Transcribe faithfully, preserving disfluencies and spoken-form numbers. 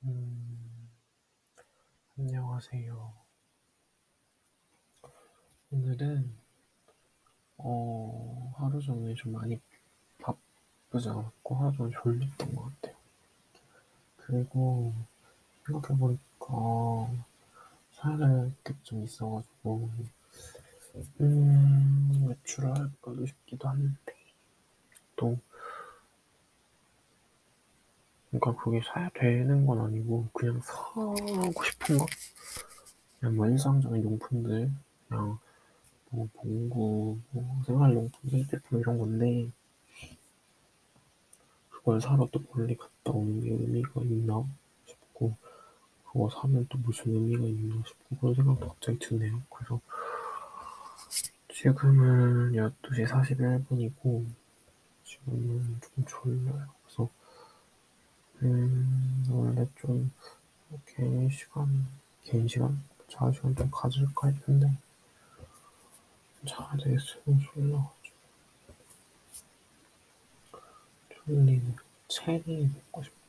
음, 안녕하세요. 오늘은, 어, 하루 종일 좀 많이 바쁘지 않았고, 하루 종일 졸렸던 것 같아요. 그리고, 생각해보니까, 사야 될 게 좀 있어가지고, 음, 외출을 할까도 싶기도 한데, 또, 그러니까 그게 사야 되는 건 아니고, 그냥 사고 싶은 거? 그냥 뭐 일상적인 용품들, 그냥, 뭐, 공구, 뭐, 생활용품, 휴대폰 이런 건데, 그걸 사러 또 멀리 갔다 오는 게 의미가 있나 싶고, 그거 사면 또 무슨 의미가 있나 싶고, 그런 생각도 갑자기 드네요. 그래서 지금은 열두 시 사십일 분이고, 지금은 좀 졸려요. 그래서, 음, 원래 좀, 개인 시간, 개인 시간? 자유 시간 좀 가질까 했는데, 자야 되겠어요. 졸려가지고. 졸리네. 체리 먹고 싶어.